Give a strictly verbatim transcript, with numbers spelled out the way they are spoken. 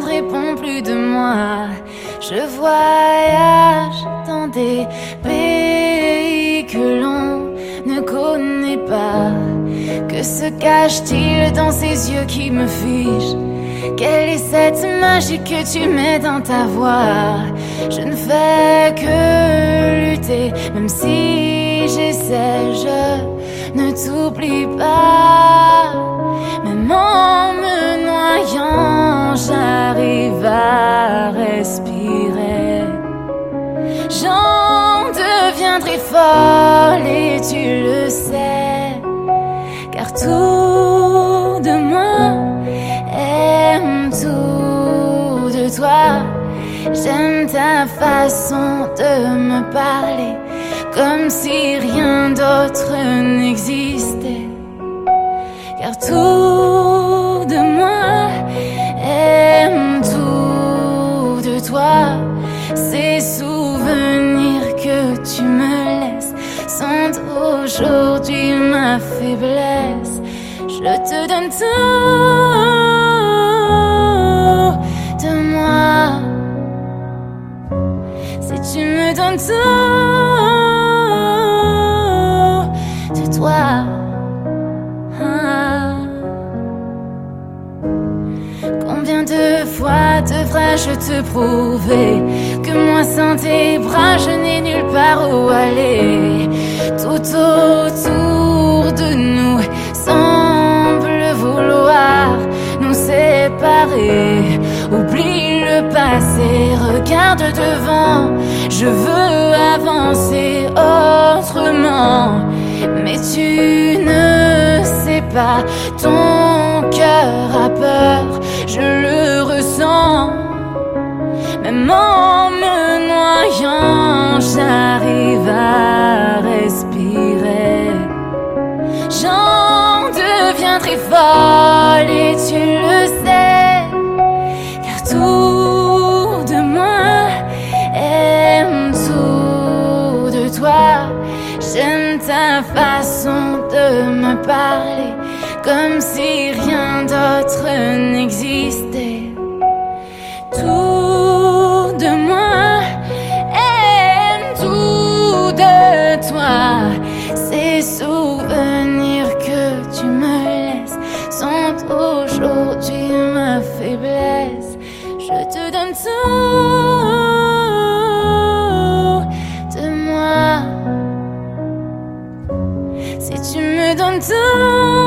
ne réponds plus de moi. Je voyage dans des pays que l'on ne connaît pas. Que se cache-t-il dans ces yeux qui me figent? Quelle est cette magie que tu mets dans ta voix? Je ne fais que lutter, même si j'essaie, je ne t'oublie pas. Même en me noyant, j'arrive à respirer. J'en deviendrai folle et tu le sais, car tout de moi aime tout de toi. J'aime ta façon de me parler, comme si rien d'autre n'existait. Car tout de moi aime tout de toi. Ces souvenirs que tu me laisses sont aujourd'hui ma faiblesse. Je te donne tout de moi. Si tu me donnes tout de toi. Ah. Combien de fois devrais-je te prouver que moi sans tes bras je n'ai nulle part où aller? Tout autour de nous semble vouloir nous séparer. Oublie le passé, regarde devant. Je veux avancer autrement, mais tu ne sais pas, ton cœur a peur, je le ressens. Même en me noyant, j'arrive à respirer. J'en deviendrai folle et tu le sais, car tout de moi aime tout de toi. J'aime ta façon de me parler, comme si rien d'autre n'existait. Tout de moi aime tout de toi. Ces souvenirs que tu me laisses sont aujourd'hui ma faiblesse. Je te donne tout de moi. Si tu me donnes tout